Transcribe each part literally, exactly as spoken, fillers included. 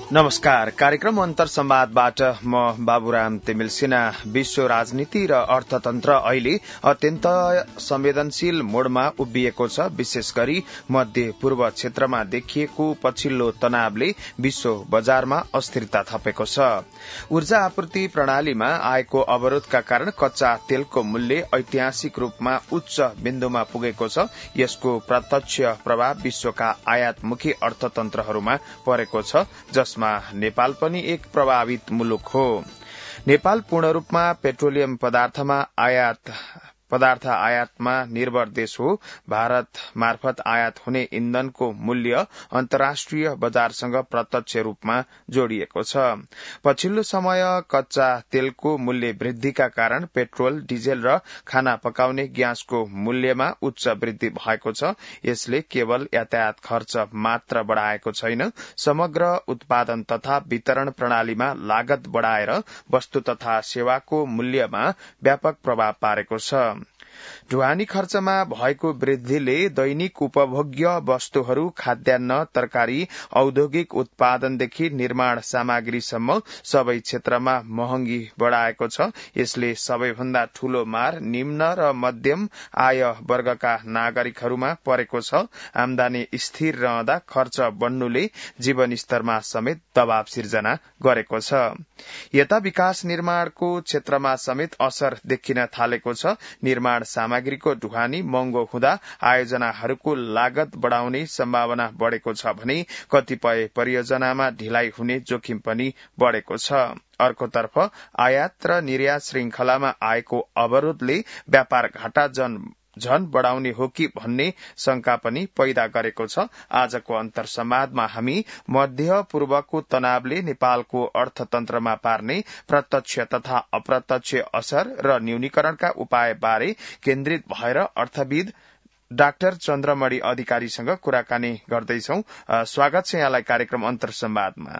नमस्कार। कार्यक्रम अन्तर संवादबाट म बाबुराम तिमिल सिन्हा। विश्व राजनीति र अर्थतन्त्र अहिले अत्यन्त संवेदनशील मोडमा उभिएको छ। विशेष गरी मध्य पूर्व क्षेत्रमा देखिएको पछिल्लो तनावले विश्व बजारमा अस्थिरता थपेको छ। ऊर्जा आपूर्ति प्रणालीमा आएको अवरोधका कारण कच्चा तेलको मूल्य ऐतिहासिक रूपमा उच्च बिन्दुमा पुगेको छ। यसको प्रत्यक्ष प्रभाव विश्वका आयातमुखी अर्थतन्त्रहरूमा परेको छ, जसमा नेपाल पनि एक प्रभावित मुलुक हो। नेपाल पूर्ण रूपमा पेट्रोलियम पदार्थमा आयात पदार्थ आयातमा निर्भर देश हो। भारत मार्फत आयात हुने इन्धनको मूल्य अन्तर्राष्ट्रिय बजारसँग प्रत्यक्ष रूपमा जोडिएको छ। पछिल्लो समय कच्चा तेलको मूल्य वृद्धिका कारण पेट्रोल, डिजेल र खाना पकाउने ग्यासको मूल्यमा उच्च वृद्धि भएको छ। यसले केवल यातायात खर्च मात्र बढ़ाएको छैन, समग्र उत्पादन तथा वितरण प्रणालीमा लागत बढ़ाएर वस्तु तथा सेवाको मूल्यमा व्यापक प्रभाव पारेको छ। ढुवानी खर्चमा भएको वृद्धिले दैनिक उपभोग्य वस्तुहरू, खाद्यान्न, तरकारी, औद्योगिक उत्पादनदेखि निर्माण सामग्रीसम्म सबै क्षेत्रमा महँगी बढ़ाएको छ। यसले सबैभन्दा ठूलो मार निम्न र मध्यम आय वर्गका नागरिकहरूमा परेको छ। आमदानी स्थिर रहँदा खर्च बढ्नुले जीवन स्तरमा समेत दबाव सिर्जना गरेको छ। यता विकास निर्माणको क्षेत्रमा समेत असर देखिन थालेको छ। निर्माण सामग्रीको ढुवानी महँगो हुँदा आयोजनाहरूको लागत बढ़ाउने सम्भावना बढ़ेको छ भने कतिपय परियोजनामा ढिलाइ हुने जोखिम पनि बढ़ेको छ। अर्कोतर्फ आयात र निर्यात श्रृंखलामा आएको अवरोधले व्यापार घाटा जन झन बढ़ाउने हो कि भन्ने शंका पनि पैदा गरेको छ। आजको अन्तर संवादमा हामी मध्य पूर्वको तनावले नेपालको अर्थतन्त्रमा पार्ने प्रत्यक्ष तथा अप्रत्यक्ष असर र न्यूनीकरणका उपाय बारे केन्द्रित भएर अर्थविद डाक्टर चन्द्रमणि अधिकारीसँग कुराकानी गर्दैछौ। स्वागत छ यहाँलाई कार्यक्रम अन्तर संवादमा।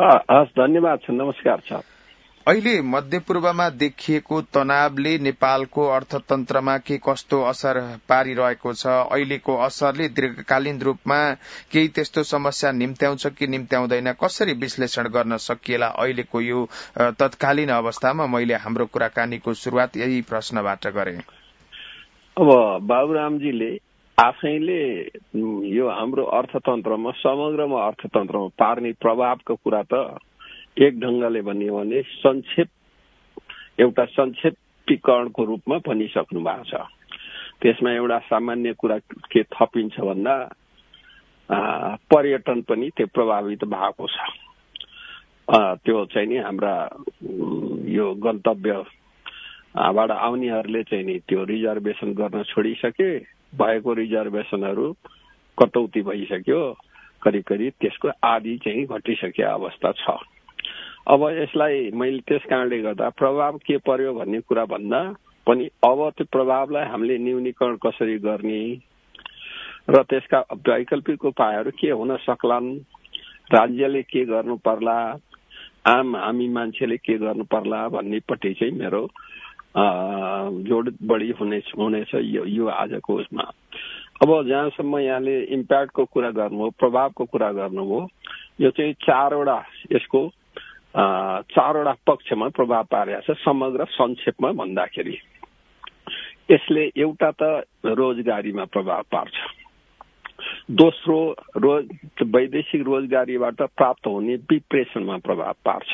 धन्यवाद छ। नमस्कार छ। अहिले मध्यपूर्वमा देखिएको तनावले नेपालको अर्थतन्त्रमा के कस्तो असर पारिरहेको छ? अहिलेको असरले दीर्घकालीन रूपमा केही त्यस्तो समस्या निम्त्याउँछ कि निम्त्याउँदैन? कसरी विश्लेषण गर्न सकिएला अहिलेको यो तत्कालीन अवस्थामा? मैले हाम्रो कुराकानीको शुरूआत यही प्रश्नबाट गरे। अब बाबुरामजीले आफैले यो हाम्रो अर्थतन्त्रमा, समग्रमा अर्थतन्त्रमा पार्ने प्रभावको कुरा त एक ढंगले भन्यो भने संक्षेप एउटा संक्षेपीकरणको रूपमा भनिसक्नु भएको छ। त्यसमा एउटा सामान्य कुरा के थपिन्छ भन्दा पर्यटन पनि त्यो प्रभावित भएको छ। त्यो चाहिँ नि हाम्रा यो गन्तव्यबाट आउनेहरूले चाहिँ नि त्यो रिजर्भेसन गर्न छोडिसके, भएको रिजर्भेसनहरू कटौती भइसक्यो। करिब करिब त्यसको आधी चाहिँ घटिसके अवस्था छ। अब यसलाई मैले त्यस कारणले गर्दा प्रभाव के पर्यो भन्ने कुरा भन्दा पनि अब त्यो प्रभावलाई हामीले न्यूनीकरण कसरी गर्ने र त्यसका वैकल्पिक उपायहरू के हुन सक्लान्, राज्यले के गर्नु पर्ला, आम हामी मान्छेले के गर्नु पर्ला भन्नेपट्टि चाहिँ मेरो जोड बढी हुनेछ हुनेछ यो, यो आजको उसमा। अब जहाँसम्म यहाँले इम्प्याक्टको कुरा गर्नुभयो, प्रभावको कुरा गर्नुभयो, यो चाहिँ चारवटा यसको चारवटा पक्षमा प्रभाव पारेको छ। समग्र संक्षेपमा भन्दाखेरि यसले एउटा त रोजगारीमा प्रभाव पार्छ, दोस्रो रोज वैदेशिक रोजगारीबाट प्राप्त हुने विप्रेसनमा प्रभाव पार्छ,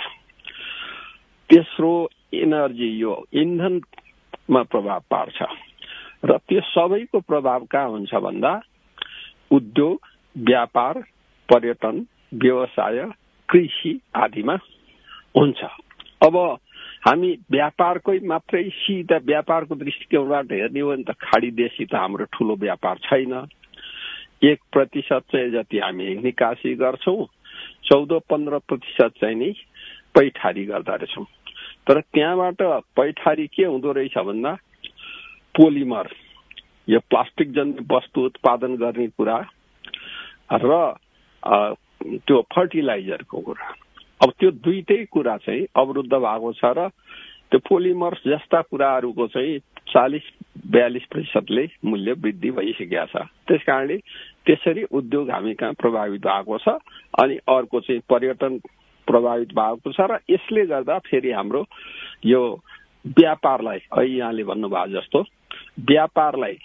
तेस्रो एनर्जी यो इन्धनमा प्रभाव पार्छ र त्यो सबैको प्रभाव कहाँ हुन्छ भन्दा उद्योग, व्यापार, पर्यटन, व्यवसाय, कृषि आदिमा हुन्छ। अब हामी व्यापारकै मात्रै सिधा व्यापारको दृष्टिकोणबाट हेर्ने हो भने त खाडी देशी त हाम्रो ठूलो व्यापार छैन। एक प्रतिशत चाहिँ जति हामी निकासी गर्छौं, चौध पन्ध्र प्रतिशत चाहिँ नि पैठारी गर्दा रहेछौँ। तर त्यहाँबाट पैठारी के हुँदो रहेछ भन्दा पोलिमर, यो प्लास्टिक जन्य वस्तु उत्पादन गर्ने कुरा र त्यो फर्टिलाइजरको कुरा। अब त्यो दुईटै कुरा चाहिँ अवरुद्ध भएको छ र त्यो पोलिमर्स जस्ता कुराहरूको चाहिँ चालीस बयालीस प्रतिशतले मूल्य वृद्धि भइसकेको छ। त्यसकारणले त्यसरी उद्योग हामी कहाँ प्रभावित भएको छ। अनि अर्को चाहिँ पर्यटन प्रभावित भएको छ र यसले गर्दा फेरि हाम्रो यो व्यापारलाई अहिले यहाँले भन्नुभयो जस्तो व्यापारलाई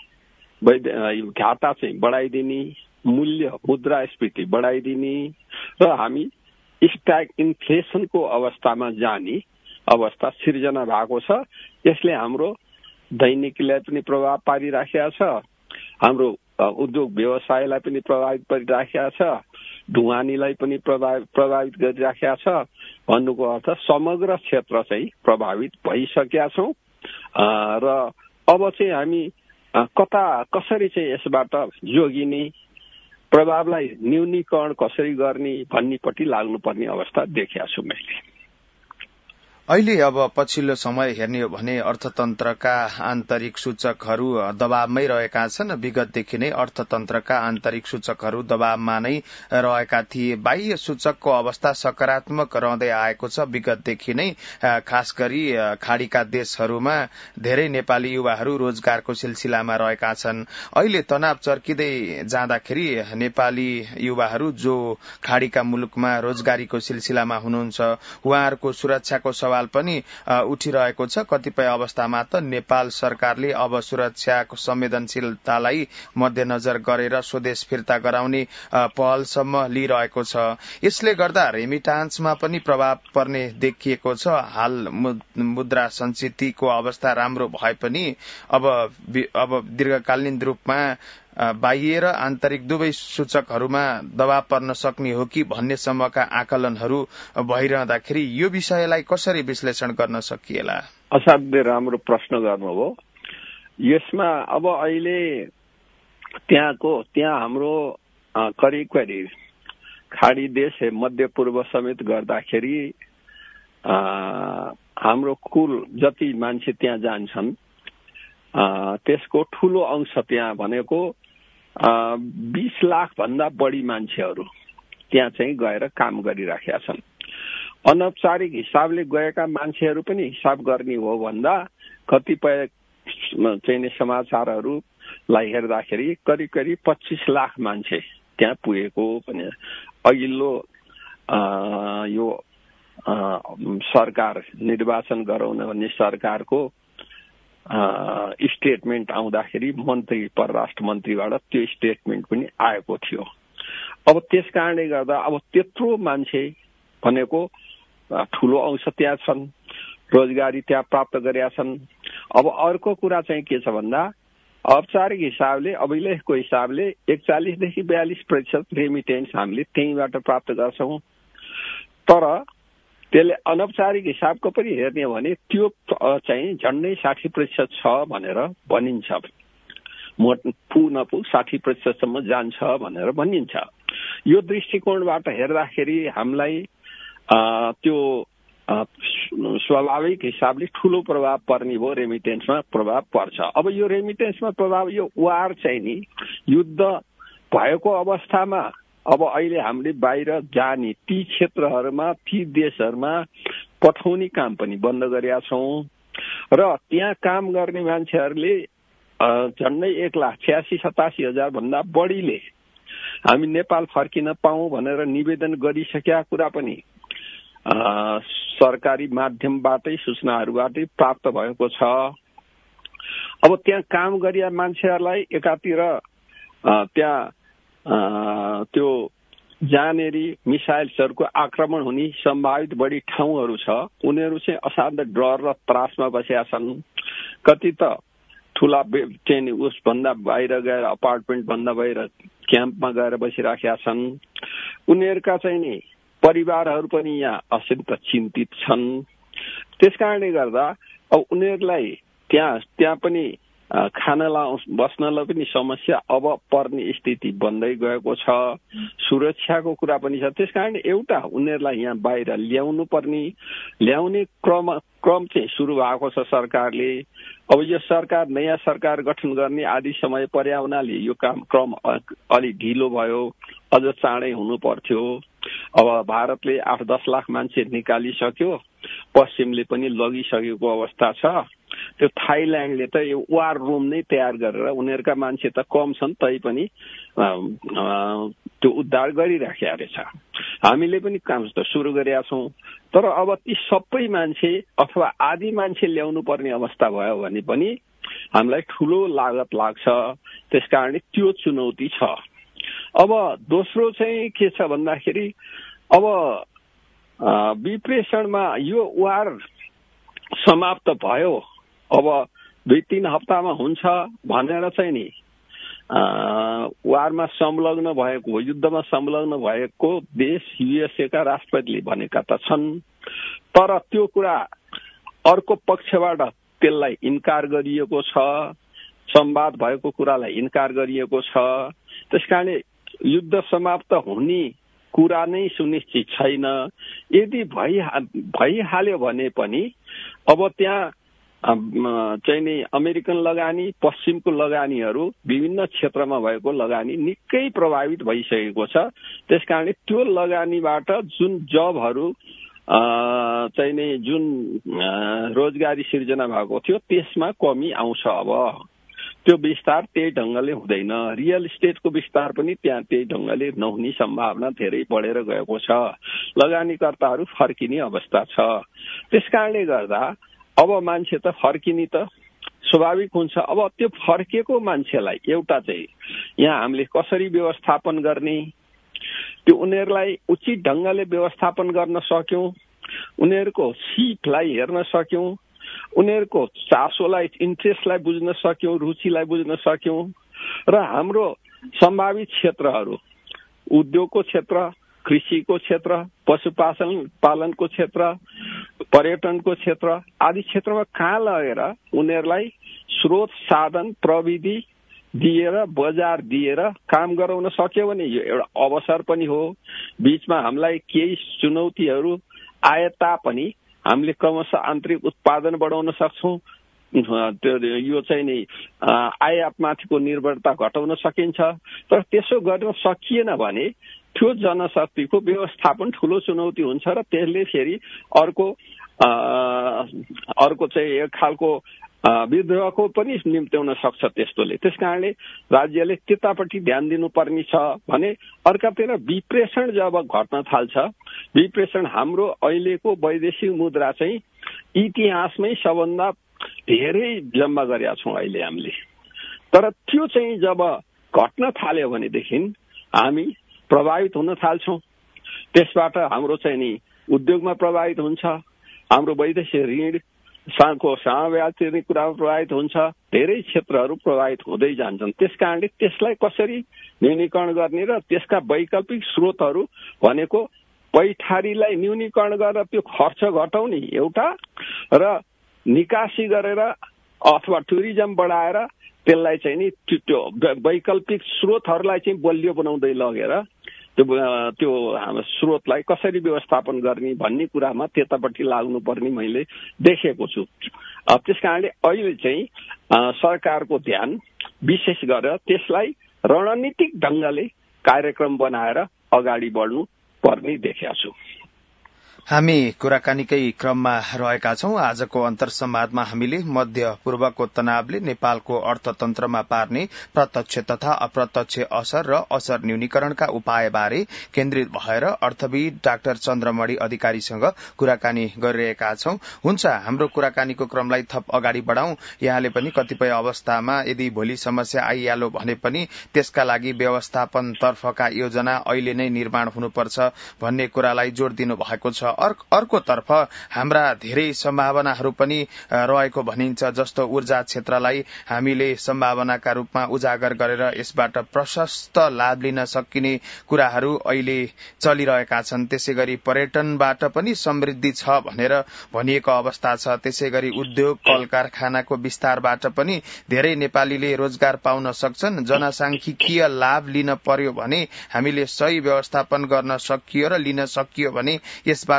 घाटा चाहिँ बढाइदिने, मूल्य मुद्रास्फीति बढाइदिने र हामी स्ट्याग इन्फ्लेसनको अवस्थामा जाने अवस्था सिर्जना भएको छ। यसले हाम्रो दैनिकीलाई पनि प्रभाव पारिराखेको छ, हाम्रो उद्योग व्यवसायलाई पनि प्रभावित पारिराखेको छ, ढुवानीलाई पनि प्रभावित प्रभावित गरिराखेका छ। भन्नुको अर्थ समग्र क्षेत्र चाहिँ प्रभावित भइसकेका छौँ र अब चाहिँ हामी कता कसरी चाहिँ यसबाट जोगिने, प्रभावलाई न्यूनीकरण कसरी गर्ने भन्नेपट्टि लाग्नुपर्ने अवस्था देखेको छु मैले। अहिले अब पछिल्लो समय हेर्ने हो भने अर्थतन्त्रका आन्तरिक सूचकहरू दबावमै रहेका छन्। विगतदेखि नै अर्थतन्त्रका आन्तरिक सूचकहरू दबावमा नै रहेका थिए। बाह्य सूचकको अवस्था सकारात्मक रहँदै आएको छ। विगतदेखि नै खास गरी खाडीका देशहरूमा धेरै नेपाली युवाहरू रोजगारको सिलसिलामा रहेका छन्। अहिले तनाव चर्किँदै जाँदाखेरि नेपाली युवाहरू जो खाडीका मुलुकमा रोजगारीको सिलसिलामा हुनुहुन्छ उहाँहरूको सुरक्षाको सवाल पनि उठिरहेको छ। कतिपय अवस्थामा त नेपाल सरकारले अब सुरक्षाको संवेदनशीलतालाई मध्यनजर गरेर स्वदेश फिर्ता गराउने पहलसम्म लिइरहेको छ। यसले गर्दा रेमिटान्समा पनि प्रभाव पर्ने देखिएको छ। हाल मुद्रा संचितिको अवस्था राम्रो भए पनि अब अब दीर्घकालीन रूपमा बाह्य र आन्तरिक दुवै सूचकहरूमा दबाव पर्न सक्ने हो कि भन्ने सम्मका आकलनहरू भइरहँदाखेरि यो विषयलाई कसरी विश्लेषण गर्न सकिएला? असाध्यै राम्रो प्रश्न गर्नुभयो। यसमा अब अहिले त्यहाँको त्यहाँ हाम्रो करिब करिब खाडी देश मध्य पूर्व समेत गर्दाखेरि हाम्रो कुल जति मान्छे त्यहाँ जान्छन् त्यसको ठूलो अंश त्यहाँ भनेको बीस लाख भन्दा बढी मान्छेहरू त्यहाँ चाहिँ गएर काम गरिराखेका छन्। अनौपचारिक हिसाबले गएका मान्छेहरू पनि हिसाब गर्ने हो भन्दा कतिपय चाहिँ समाचारहरूलाई हेर्दाखेरि करिब करिब पच्चीस लाख मान्छे त्यहाँ पुगेको पनि अघिल्लो यो सरकार निर्वाचन गराउन भन्ने सरकारको स्टेटमेन्ट आउँदाखेरि मन्त्री परराष्ट्र मन्त्रीबाट त्यो स्टेटमेन्ट पनि आएको थियो। अब त्यस कारणले गर्दा अब त्यत्रो मान्छे भनेको ठूलो अंश त्यहाँ छन्, रोजगारी त्यहाँ प्राप्त गरेका छन्। अब अर्को कुरा चाहिँ के छ भन्दा औपचारिक हिसाबले अभिलेखको हिसाबले एकचालिसदेखि बयालिस प्रतिशत रेमिटेन्स हामीले त्यहीँबाट प्राप्त गर्छौँ। तर त्यसले अनौपचारिक हिसाबको पनि हेर्ने हो भने त्यो चाहिँ झन्डै साठी प्रतिशत छ भनेर भनिन्छ। पु नपु साठी प्रतिशतसम्म जान्छ भनेर भनिन्छ। यो दृष्टिकोणबाट हेर्दाखेरि हामीलाई त्यो स्वाभाविक हिसाबले ठूलो प्रभाव पर्ने भयो, रेमिटेन्समा प्रभाव पर्छ। अब यो रेमिटेन्समा प्रभाव यो वार चाहिँ नि युद्ध भएको अवस्थामा अब अहिले हामीले बाहिर जाने ती क्षेत्रहरूमा ती देशहरूमा पठाउने काम पनि बन्द गरेका छौँ र त्यहाँ काम गर्ने मान्छेहरूले झन्डै एक लाख छ्यासी सतासी हजार भन्दा बढीले हामी नेपाल फर्किन पाऊँ भनेर निवेदन गरिसकेका कुरा पनि सरकारी माध्यमबाटै सूचनाहरूबाटै प्राप्त भएको छ। अब त्यहाँ काम गरिया मान्छेहरूलाई एकातिर त्यहाँ त्यो जहाँनेरि मिसाइल्सहरूको आक्रमण हुने सम्भावित बढी ठाउँहरू छ, उनीहरू चाहिँ असाध्य डर र त्रासमा बसेका छन्। कति त ठुला चाहिँ उसभन्दा बाहिर गएर अपार्टमेन्ट भन्दा बाहिर क्याम्पमा गएर बसिराखेका छन्। उनीहरूका चाहिँ नि परिवारहरू पनि यहाँ अत्यन्त चिन्तित छन्। त्यस कारणले गर्दा अब उनीहरूलाई त्यहाँ त्यहाँ पनि खाना लाउ बस्नलाई पनि समस्या अब पर्ने स्थिति बन्दै गएको छ। सुरक्षाको कुरा पनि छ। त्यस कारण एउटा उनीहरूलाई यहाँ बाहिर ल्याउनु पर्ने ल्याउने क्रम क्रम चाहिँ सुरु भएको छ सरकारले। अब यो सरकार नयाँ सरकार गठन गर्ने आदि समय पर्या हुनाले यो काम क्रम अलि ढिलो भयो, अझ चाँडै हुनु पर्थ्यो। अब भारतले आठ दस लाख मान्छे निकालिसक्यो, पश्चिमले पनि लगिसकेको अवस्था छ। त्यो थाइल्यान्डले त यो वार रुम नै तयार गरेर उनीहरूका मान्छे त कम छन् तै पनि त्यो उद्धार गरिराखेका रहेछ। हामीले पनि काम त सुरु गरेका छौँ, तर अब ती सबै मान्छे अथवा आदि मान्छे ल्याउनु पर्ने अवस्था भयो भने पनि हामीलाई ठुलो लागत लाग्छ। त्यसकारणले त्यो चुनौती छ। अब दोस्रो चाहिँ के छ भन्दाखेरि अब विप्रेषणमा यो वार समाप्त भयो, अब दुई तीन हप्तामा हुन्छ भनेर चाहिँ नि वारमा संलग्न भएको, युद्धमा संलग्न भएको देश युएसएका राष्ट्रपतिले भनेका त छन्, तर त्यो कुरा अर्को पक्षबाट त्यसलाई इन्कार गरिएको छ, संवाद भएको कुरालाई इन्कार गरिएको छ। त्यसकारणले युद्ध समाप्त हुने कुरा नै सुनिश्चित छैन। यदि भइहाल्यो भने पनि अब त्यहाँ चाहिँ नि अमेरिकन लगानी, पश्चिमको लगानीहरू विभिन्न क्षेत्रमा भएको लगानी निकै प्रभावित भइसकेको छ। त्यसकारणले त्यो लगानीबाट जुन जबहरू चाहिँ नि जुन रोजगारी सिर्जना भएको थियो त्यसमा कमी आउँछ। अब त्यो विस्तार त्यही ढंगले हुँदैन। रियल इस्टेटको विस्तार पनि त्यहाँ त्यही ढंगले नहुने सम्भावना धेरै बढेर गएको छ। लगानीकर्ताहरू फर्किने अवस्था छ। त्यसकारणले गर्दा अब मान्छे त फर्किने त स्वाभाविक हुन्छ। अब त्यो फर्केको मान्छेलाई एउटा चाहिँ यहाँ हामीले कसरी व्यवस्थापन गर्ने, त्यो उनीहरूलाई उचित ढंगले व्यवस्थापन गर्न सक्यौं, उनीहरूको सिपलाई हेर्न सक्यौं, उनीहरूको चासोलाई, इन्ट्रेस्टलाई बुझ्न सक्यौं, रुचिलाई बुझ्न सक्यौं र हाम्रो सम्भावित क्षेत्रहरू उद्योगको क्षेत्र, कृषिको क्षेत्र, पशुपालन पालनको क्षेत्र, पर्यटनको क्षेत्र आदि क्षेत्रमा कहाँ लगेर उनीहरूलाई स्रोत, साधन, प्रविधि दिएर, बजार दिएर काम गराउन सक्यो भने यो एउटा अवसर पनि हो। बीचमा हामीलाई केही चुनौतीहरू आए तापनि हामीले क्रमशः आन्तरिक उत्पादन बढाउन सक्छौं। त्यो यो चाहिँ नि आयातमाथिको निर्भरता घटाउन सकिन्छ। तर त्यसो गर्न सकिएन भने त्यो जनशक्तिको व्यवस्थापन ठूलो चुनौती हुन्छ र त्यसले फेरि अर्को अर्को चाहिँ एक खालको विद्रोहको पनि निम्त्याउन सक्छ त्यस्तोले। त्यसकारणले राज्यले त्यतापट्टि ध्यान दिनुपर्ने छ भने अर्कातिर विप्रेषण जब घट्न थाल्छ, विप्रेषण हाम्रो अहिलेको वैदेशिक मुद्रा चाहिँ इतिहासमै सबभन्दा धेरै जम्मा गरेका छौं अहिले हामीले। तर त्यो चाहिँ जब घट्न थाल्यो भनेदेखि हामी प्रभावित हुन थाल्छौं। त्यसबाट हाम्रो चाहिँ नि उद्योगमा प्रभावित हुन्छ, हाम्रो वैदेशिक ऋण साको सामव्याज तिर्ने कुरामा प्रभावित हुन्छ, धेरै क्षेत्रहरू प्रभावित हुँदै जान्छन्। त्यसकारणले त्यसलाई कसरी न्यूनीकरण गर्ने र त्यसका वैकल्पिक स्रोतहरू भनेको पैठारीलाई न्यूनीकरण गरेर त्यो खर्च घटाउने एउटा र निकासी गरेर अथवा टुरिज्म बढाएर त्यसलाई चाहिँ नि त्यो वैकल्पिक स्रोतहरूलाई चाहिँ बलियो बनाउँदै लगेर त्यो त्यो हाम्रो स्रोतलाई कसरी व्यवस्थापन गर्ने भन्ने कुरामा त्यतापट्टि लाग्नुपर्ने मैले देखेको छु। त्यसकारणले अहिले चाहिँ सरकारको ध्यान विशेष गरेर त्यसलाई रणनीतिक ढंगले कार्यक्रम बनाएर अगाडि बढ्नु पर्ने देखेका छु। हामी कुराकानीकै क्रममा रहेका छौं। आजको अन्तर्संवादमा हामीले मध्य पूर्वको तनावले नेपालको अर्थतन्त्रमा पार्ने प्रत्यक्ष तथा अप्रत्यक्ष असर र असर न्यूनीकरणका उपायबारे केन्द्रित भएर अर्थविद डाक्टर चन्द्रमणि अधिकारीसँग कुराकानी गरिरहेका छौं। हुन्छ, हाम्रो कुराकानीको क्रमलाई थप अगाडि बढ़ाउँ। यहाँले पनि कतिपय अवस्थामा यदि भोलि समस्या आइहाल्यो भने पनि त्यसका लागि व्यवस्थापन तर्फका योजना अहिले नै निर्माण हुनुपर्छ भन्ने कुरालाई जोड़ दिनु भएको छ। अर्कोतर्फ हाम्रा धेरै सम्भावनाहरू पनि रहेको भनिन्छ, जस्तो ऊर्जा क्षेत्रलाई हामीले सम्भावनाका रूपमा उजागर गरेर यसबाट प्रशस्त लाभ लिन सकिने कुराहरू अहिले चलिरहेका छन्। त्यसैगरी पर्यटनबाट पनि समृद्धि छ भनेर भनिएको अवस्था छ। त्यसैगरी उद्योग कल कारखानाको विस्तारबाट पनि धेरै नेपालीले रोजगार पाउन सक्छन्। जनसांख्यिकीय लाभ लिन पर्यो भने हामीले सही व्यवस्थापन गर्न सकियो र लिन सकियो भने यसबाट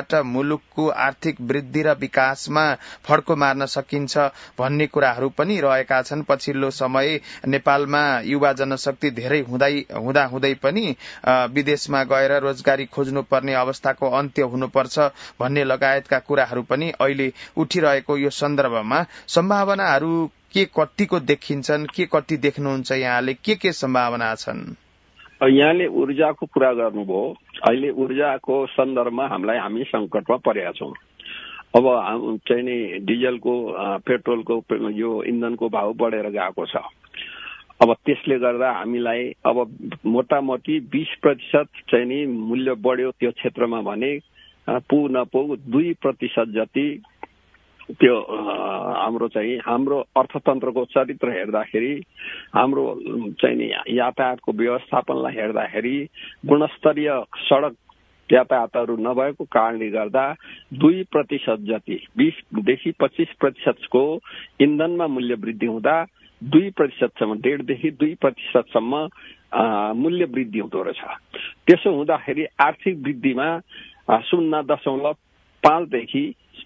माध्यमबाट मुलुकको आर्थिक वृद्धि र विकासमा फड्को मार्न सकिन्छ भन्ने कुराहरू पनि रहेका छन्। पछिल्लो समय नेपालमा युवा जनशक्ति धेरै हुँदै हुँदा हुँदै पनि विदेशमा गएर रोजगारी खोज्नुपर्ने अवस्थाको अन्त्य हुनुपर्छ भन्ने लगायतका कुराहरू पनि अहिले उठिरहेको यो सन्दर्भमा सम्भावनाहरू के कतिको देखिन्छन्, के कति देख्नुहुन्छ यहाँले, के के सम्भावना छन्? यहाँले ऊर्जाको कुरा गर्नुभयो। अहिले ऊर्जाको सन्दर्भमा हामीलाई हामी संकटमा परेका छौँ। अब चाहिँ नि डिजलको पेट्रोलको यो इन्धनको भाव बढेर गएको छ। अब त्यसले गर्दा हामीलाई अब मोटामोटी बीस प्रतिशत चाहिँ नि मूल्य बढ्यो त्यो क्षेत्रमा भने पु नपु दुई प्रतिशत जति त्यो हाम्रो चाहिँ हाम्रो अर्थतन्त्रको चरित्र हेर्दाखेरि, हाम्रो चाहिँ नि यातायातको व्यवस्थापनलाई हेर्दाखेरि, गुणस्तरीय सडक यातायातहरू नभएको कारणले गर्दा दुई प्रतिशत जति बीसदेखि पच्चिस प्रतिशतको इन्धनमा मूल्य वृद्धि हुँदा दुई प्रतिशतसम्म डेढदेखि दुई प्रतिशतसम्म मूल्य वृद्धि हुँदो रहेछ। त्यसो हुँदाखेरि आर्थिक वृद्धिमा शून्य दशमलव पाँचदेखि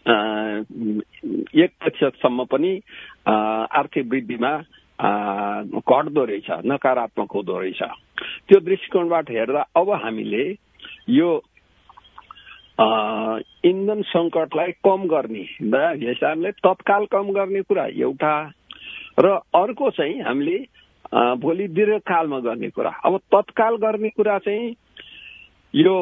एक प्रतिशतसम्म पनि आर्थिक वृद्धिमा घट्दो रहेछ, नकारात्मक हुँदो रहेछ। त्यो दृष्टिकोणबाट हेर्दा अब हामीले यो इन्धन सङ्कटलाई कम गर्ने हिसाबले तत्काल कम गर्ने कुरा एउटा, र अर्को चाहिँ हामीले भोलि दीर्घकालमा गर्ने कुरा। अब तत्काल गर्ने कुरा चाहिँ यो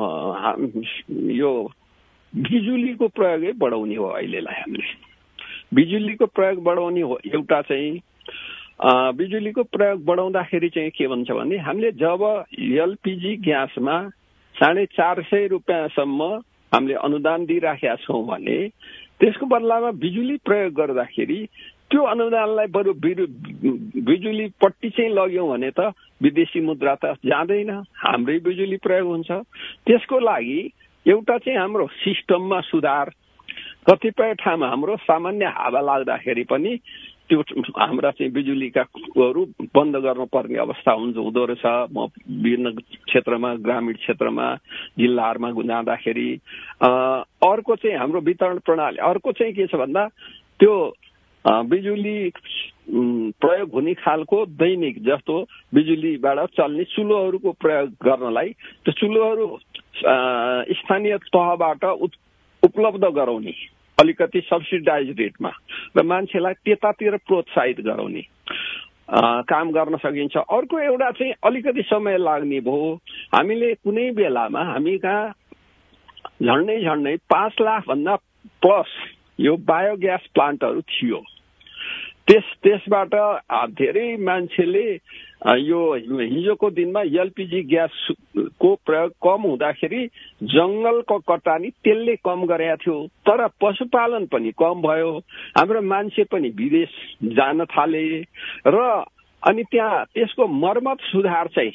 यो बिजुलीको प्रयोगै बढाउने हो। अहिलेलाई हामीले बिजुलीको प्रयोग बढाउने हो। एउटा चाहिँ बिजुलीको प्रयोग बढाउँदाखेरि चाहिँ के भन्छ भने हामीले जब एलपिजी ग्यासमा साढे चार सय रुपियाँसम्म हामीले अनुदान दिइराखेका छौँ भने त्यसको बदलामा बिजुली प्रयोग गर्दाखेरि त्यो अनुदानलाई बरु बिजुलीपट्टि चाहिँ लग्यौँ भने त विदेशी मुद्रा त जाँदैन, हाम्रै बिजुली प्रयोग हुन्छ। त्यसको लागि एउटा चाहिँ हाम्रो सिस्टममा सुधार, कतिपय ठाउँमा हाम्रो सामान्य हावा लाग्दाखेरि पनि त्यो हाम्रा चाहिँ बिजुलीकाहरू बन्द गर्नुपर्ने अवस्था हुन्छ हुँदो रहेछ। म विभिन्न क्षेत्रमा, ग्रामीण क्षेत्रमा, जिल्लाहरूमा जाँदाखेरि अर्को चाहिँ हाम्रो वितरण प्रणाली, अर्को चाहिँ के छ भन्दा त्यो बिजुली प्रयोग हुने खालको दैनिक जस्तो बिजुलीबाट चल्ने चुलोहरूको प्रयोग गर्नलाई त्यो चुलोहरू स्थानीय तहबाट उपलब्ध गराउने, अलिकति सब्सिडाइज रेटमा, र मान्छेलाई त्यतातिर प्रोत्साहित गराउने काम गर्न सकिन्छ। अर्को एउटा चाहिँ अलिकति समय लाग्ने भयो। हामीले कुनै बेलामा हामी कहाँ झन्डै झन्डै पाँच लाख भन्दा प्लस यो बायोग्यास प्लान्टहरू थियो। त्यस त्यसबाट धेरै मान्छेले यो हिजोको दिनमा एलपिजी ग्यासको प्रयोग कम हुँदाखेरि जंगलको कटानी त्यसले कम गरेका थियो, तर पशुपालन पनि कम भयो। हाम्रो मान्छे पनि विदेश जान थाले र अनि त्यहाँ त्यसको मर्मत सुधार चाहिँ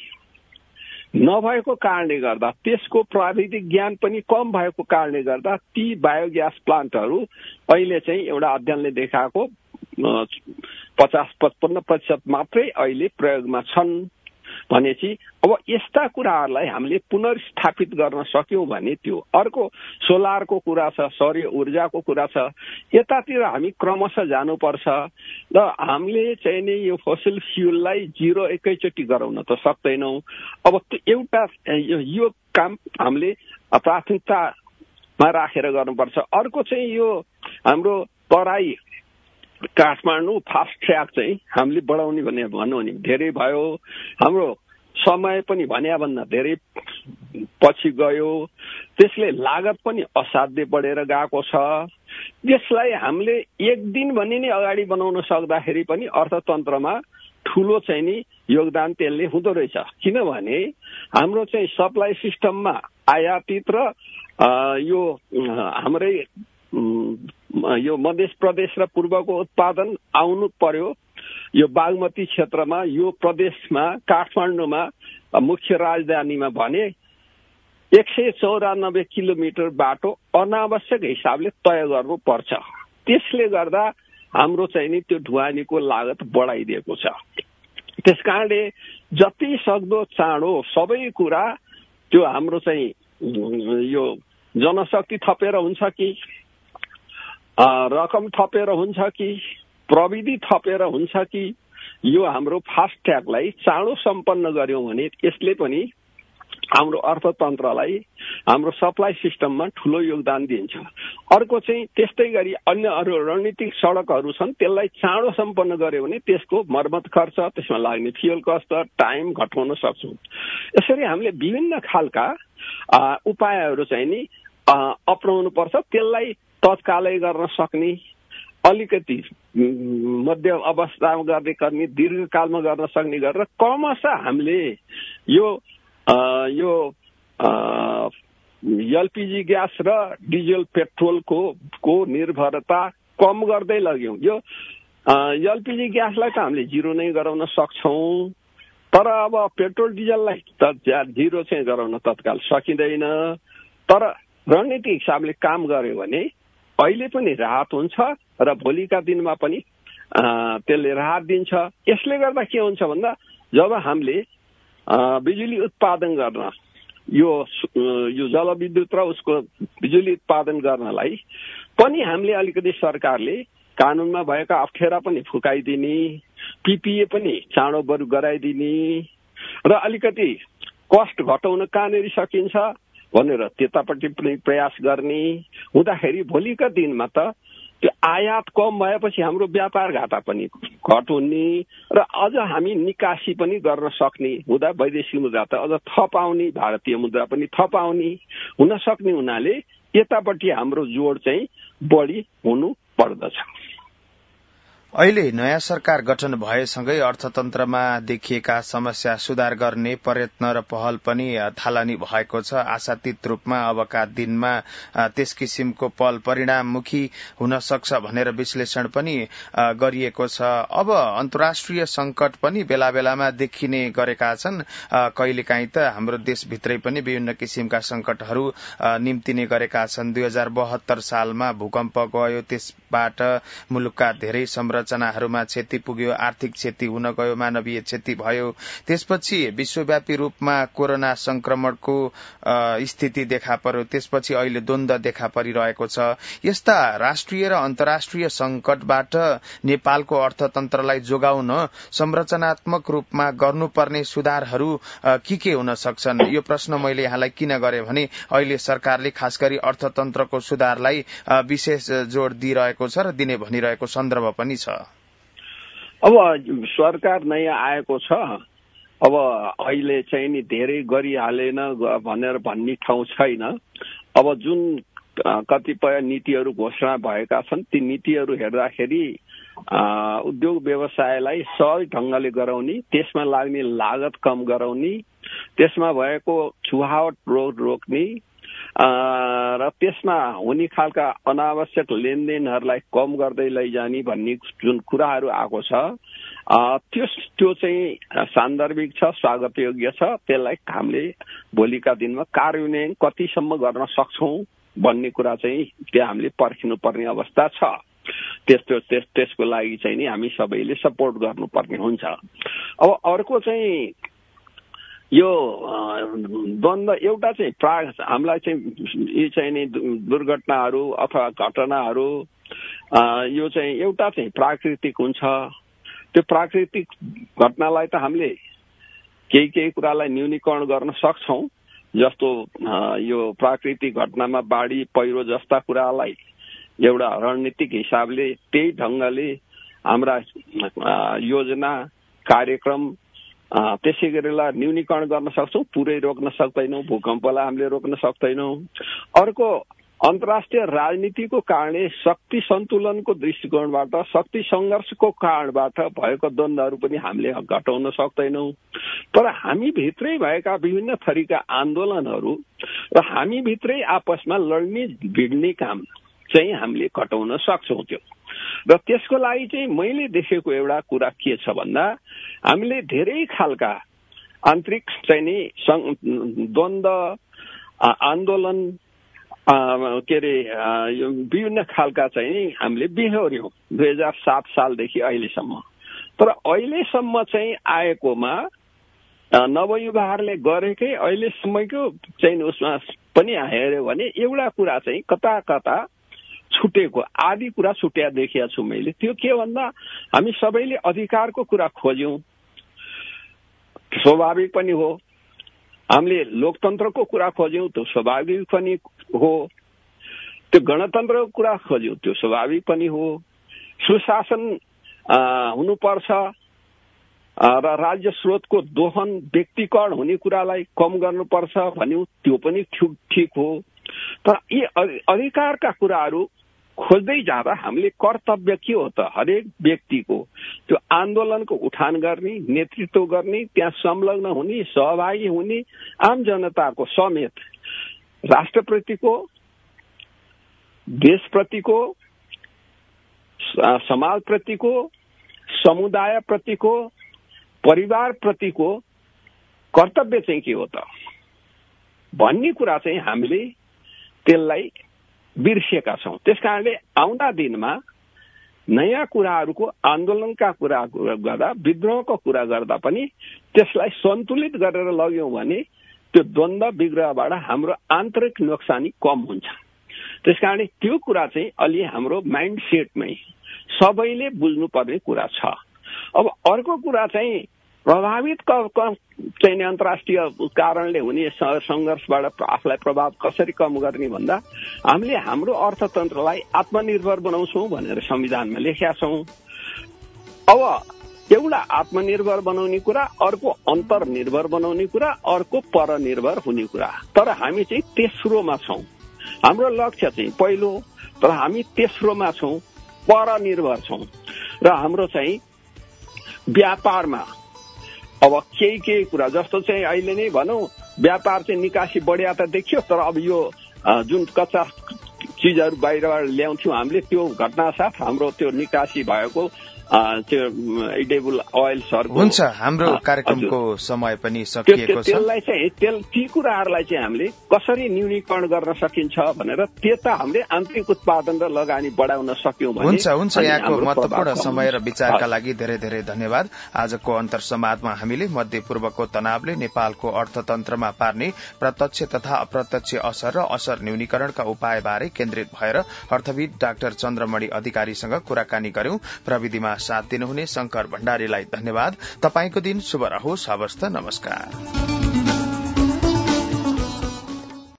नभएको कारणले गर्दा, त्यसको प्राविधिक ज्ञान पनि कम भएको कारणले गर्दा ती बायोग्यास प्लान्टहरू अहिले चाहिँ एउटा अध्ययनले देखाएको पचास पचपन्न प्रतिशत मात्रै अहिले प्रयोगमा छन् भनेपछि अब यस्ता कुराहरूलाई हामीले पुनर्स्थापित गर्न सक्यौं भने त्यो अर्को सोलरको कुरा छ, सौर्य ऊर्जाको कुरा छ, यतातिर हामी क्रमशः जानुपर्छ। र हामीले चाहिँ नि यो फसिल फ्युललाई जिरो एकैचोटि गराउन त सक्दैनौं। अब एउटा यो काम हामीले प्राथमिकतामा राखेर गर्नुपर्छ। अर्को चाहिँ यो हाम्रो तराई काठमाडौँ फास्ट ट्र्याक चाहिँ हामीले बढाउने भने भन्नु भने धेरै भयो। हाम्रो समय पनि भन्या भन्दा धेरै पछि गयो, त्यसले लागत पनि असाध्य बढेर गएको छ। यसलाई हामीले एक दिन भनी नै अगाडि बनाउन सक्दाखेरि पनि अर्थतन्त्रमा ठूलो चाहिँ नि योगदान त्यसले हुँदो रहेछ। किनभने हाम्रो चाहिँ सप्लाई सिस्टममा आयातित र यो हाम्रै यो मध्य प्रदेश र पूर्वको उत्पादन आउनु पर्यो। यो बागमती क्षेत्रमा, यो प्रदेशमा, काठमाडौँमा मुख्य राजधानीमा भने एक सय चौरानब्बे किलोमिटर बाटो अनावश्यक हिसाबले तय गर्नुपर्छ। त्यसले गर्दा हाम्रो चाहिँ नि त्यो ढुवानीको लागत बढाइदिएको छ। त्यसकारणले जति सक्दो चाँडो सबै कुरा त्यो हाम्रो चाहिँ यो जनशक्ति थपेर हुन्छ कि रकम थपेर हुन्छ कि प्रविधि थपेर हुन्छ कि यो हाम्रो फास्ट्यागलाई चाँडो सम्पन्न गर्यौं भने यसले पनि हाम्रो अर्थतन्त्रलाई हाम्रो सप्लाई सिस्टममा ठूलो योगदान दिन्छ। अर्को चाहिँ त्यस्तै गरी अन्य अरू रणनीतिक सडकहरू छन्, त्यसलाई चाँडो सम्पन्न गर्यो भने त्यसको मर्मत खर्च, त्यसमा लाग्ने फ्युल कस्ट, टाइम घटाउन सक्छौँ। यसरी हामीले विभिन्न खालका उपायहरू चाहिँ नि अपनाउनु पर्छ। त्यसलाई तत्कालै गर्न सक्ने, अलिकति मध्य अवस्थामा गर्ने गर्ने, दीर्घकालमा गर्न सक्ने गरेर क्रमशः हामीले यो यो एलपीजी ग्यास र डिजल पेट्रोलको को निर्भरता कम गर्दै लग्यौं। यो एलपीजी ग्यासलाई त हामीले जिरो नै गराउन सक्छौं, तर अब पेट्रोल डिजललाई त जिरो चाहिँ गराउन तत्काल सकिँदैन। तर रणनीतिक हिसाबले काम गर्यो भने अहिले पनि राहत हुन्छ र भोलिका दिनमा पनि त्यसले राहत दिन्छ। यसले गर्दा के हुन्छ भन्दा जब हामीले बिजुली उत्पादन गर्न यो यो जलविद्युत र उसको बिजुली उत्पादन गर्नलाई पनि हामीले अलिकति सरकारले कानूनमा भएका अप्ठ्यारा पनि फुकाइदिने, पीपीए पनि चाँडो बरु गराइदिने र अलिकति कस्ट घटाउन कहाँनिर सकिन्छ भनेर त्यतापट्टि पनि प्रयास गर्ने हुँदाखेरि भोलिका दिनमा त त्यो आयात कम भएपछि हाम्रो व्यापार घाटा पनि घट हुने र अझ हामी निकासी पनि गर्न सक्ने हुँदा वैदेशिक मुद्रा त अझ थप आउने, भारतीय मुद्रा पनि थप आउने हुन सक्ने हुनाले यतापट्टि हाम्रो जोड चाहिँ बढी हुनु पर्दछ। अहिले नयाँ सरकार गठन भएसँगै अर्थतन्त्रमा देखिएका समस्या सुधार गर्ने प्रयत्न र पहल पनि थालनी भएको छ। आशातीत रूपमा अबका दिनमा त्यस किसिमको पहल परिणाममुखी हुन सक्छ भनेर विश्लेषण पनि गरिएको छ। अब अन्तर्राष्ट्रिय संकट पनि बेला बेलामा देखिने गरेका छन्। कहिलेकाहीँ त हाम्रो देशभित्रै पनि विभिन्न किसिमका संकटहरू निम्तिने गरेका छन्। दुई हजार बहत्तर सालमा भूकम्प गयो, त्यसबाट मुलुकका धेरै संरचनाहरूमा क्षति पुग्यो, आर्थिक क्षति हुन गयो, मानवीय क्षति भयो। त्यसपछि विश्वव्यापी रूपमा कोरोना संक्रमणको स्थिति देखा पर्यो, त्यसपछि अहिले द्वन्द्व देखा परिरहेको छ। यस्ता राष्ट्रिय र अन्तर्राष्ट्रिय संकटबाट नेपालको अर्थतन्त्रलाई जोगाउन संरचनात्मक रूपमा गर्नुपर्ने सुधारहरू के के हुन सक्छन्? यो प्रश्न मैले यहाँलाई किन गरे भने अहिले सरकारले खास गरी अर्थतन्त्रको सुधारलाई विशेष जोड़ दिइरहेको छ र दिने भनिरहेको सन्दर्भ पनि छ। अब सरकार नयाँ आएको छ, अब अहिले चाहिँ नि धेरै गरिहालेन भनेर भन्ने ठाउँ छैन। अब जुन कतिपय नीतिहरू घोषणा भएका छन् ती नीतिहरू हेर्दाखेरि उद्योग व्यवसायलाई सहज ढंगले गराउने, त्यसमा लाग्ने लागत कम गराउने, त्यसमा भएको छुहावट रोग रोक्ने र त्यसमा हुने खालका अनावश्यक लेनदेनहरूलाई कम गर्दै लैजाने भन्ने जुन कुराहरू आएको छ त्यो त्यो चाहिँ सान्दर्भिक छ, स्वागत योग्य छ। त्यसलाई हामीले भोलिका दिनमा कार्यान्वयन कतिसम्म गर्न सक्छौं भन्ने कुरा चाहिँ त्यो हामीले पर्खिनु पर्ने अवस्था छ। त्यस्तो त्यस त्यसको लागि चाहिँ नि हामी सबैले सपोर्ट गर्नुपर्ने हुन्छ। अब अर्को चाहिँ यो द्वन्द एउटा चाहिँ प्राय हामीलाई चाहिँ यी चाहिँ नि दुर्घटनाहरू अथवा घटनाहरू यो चाहिँ एउटा चाहिँ प्राकृतिक हुन्छ। त्यो प्राकृतिक घटनालाई त हामीले केही केही कुरालाई न्यूनीकरण गर्न सक्छौं, जस्तो यो प्राकृतिक घटनामा बाढी पहिरो जस्ता कुरालाई एउटा रणनीतिक हिसाबले त्यही ढंगले हाम्रा योजना कार्यक्रम त्यसै गरेर न्यूनीकरण गर्न सक्छौं। पुरै रोक्न सक्दैनौं, भूकम्पलाई हामीले रोक्न सक्दैनौं। अर्को अन्तर्राष्ट्रिय राजनीतिको कारणले शक्ति सन्तुलनको दृष्टिकोणबाट, शक्ति संघर्षको कारणबाट भएको द्वन्द्वहरू पनि हामीले घटाउन सक्दैनौं। तर हामी भित्रै भएका विभिन्न थरीका आन्दोलनहरू र हामी भित्रै आपसमा लड्ने भिड्ने काम चाहिँ हामीले घटाउन सक्छौं। त्यो र त्यसको लागि चाहिँ मैले देखेको एउटा कुरा के छ भन्दा हामीले धेरै खालका आन्तरिक चाहिँ नि द्वन्द्व आन्दोलन के अरे विभिन्न खालका चाहिँ हामीले बिहोर्यौं दुई हजार सात सालदेखि अहिलेसम्म। तर अहिलेसम्म चाहिँ आएकोमा नवयुवाहरूले गरेकै अहिलेसम्मको चाहिँ उसमा पनि हेर्यो भने एउटा कुरा चाहिँ कता कता छुटेको, आदि कुरा छुट्या देखिया छु मैले। त्यो के भन्दा हामी सबैले अधिकारको कुरा खोज्यौं, स्वाभाविक पनि हो। हामीले लोकतन्त्रको कुरा खोज्यौं, त्यो स्वाभाविक पनि हो। त्यो गणतन्त्रको कुरा खोज्यौं, त्यो स्वाभाविक पनि हो। सुशासन हुनुपर्छ र राज्य स्रोतको दोहन व्यक्तिकरण हुने कुरालाई कम गर्नुपर्छ भन्यौं, त्यो पनि ठिक हो। तर यी अधिकारका कुराहरू खोज्दै जाँदा हामीले कर्तव्य के हो त, हरेक व्यक्तिको त्यो आन्दोलनको उठान गर्ने, नेतृत्व गर्ने, त्यहाँ संलग्न हुने, सहभागी हुने, आम जनताको समेत राष्ट्रप्रतिको, देशप्रतिको, समाजप्रतिको, समुदायप्रतिको, परिवारप्रतिको कर्तव्य चाहिँ के हो त भन्ने कुरा चाहिँ हामीले त्यसलाई बिर्सेका छौं। त्यसकारणले आउँदा दिनमा नयाँ कुराहरूको, आन्दोलनका कुरा गर्दा, विद्रोहको कुरा गर्दा पनि त्यसलाई सन्तुलित गरेर लग्यौं भने त्यो द्वन्द्व विग्रहबाट हाम्रो आन्तरिक नोक्सानी कम हुन्छ। त्यसकारणले त्यो कुरा चाहिँ अलि हाम्रो माइन्ड सेटमै सबैले बुझ्नुपर्ने कुरा छ। अब अर्को कुरा चाहिँ प्रभावित चाहिँ अन्तर्राष्ट्रिय कारणले हुने संघर्षबाट आफूलाई प्रभाव कसरी कम गर्ने भन्दा हामीले हाम्रो अर्थतन्त्रलाई आत्मनिर्भर बनाउँछौं भनेर संविधानमा लेखेका छौं। अब एउटा आत्मनिर्भर बनाउने कुरा, अर्को अन्तर्निर्भर बनाउने कुरा, अर्को परनिर्भर हुने कुरा। तर हामी चाहिँ तेस्रोमा छौं। हाम्रो लक्ष्य चाहिँ पहिलो, तर हामी तेस्रोमा छौं, परनिर्भर छौं। र हाम्रो चाहिँ व्यापारमा अब केही केही कुरा जस्तो चाहिँ अहिले नै भनौं व्यापार चाहिँ निकासी बढ्या त देखियो, तर अब यो जुन कच्चा चिजहरू बाहिरबाट ल्याउँथ्यौं हामीले, त्यो घटनासाथ हाम्रो त्यो निकासी भएको त्यो एडिबल ओइल्सहरुको हुन्छ। हाम्रो कार्यक्रमको समय पनि सकिएको छ। त्यसलाई चाहिँ तेल ती कुराहरूलाई चाहिँ हामीले कसरी न्यूनीकरण गर्न सकिन्छ भनेर त्यता हामीले आन्तरिक उत्पादन र लगानी बढाउन सक्यौं भने हुन्छ। हुन्छ यहाँको महत्वपूर्ण समय र विचारका लागि धेरै धेरै धन्यवाद। आजको अन्तर्संवादमा हामीले मध्यपूर्वको तनावले नेपालको अर्थतन्त्रमा पार्ने प्रत्यक्ष तथा अप्रत्यक्ष असर र असर न्यूनीकरणका उपायबारे केन्द्रित भएर अर्थविद डाक्टर चन्द्रमणि अधिकारीसँग कुराकानी गर्यौं। प्रविधिमा साथ दिनुहुने शंकर भण्डारीलाई धन्यवाद। तपाईको दिन शुभ रहोस्। हवस् त, नमस्कार।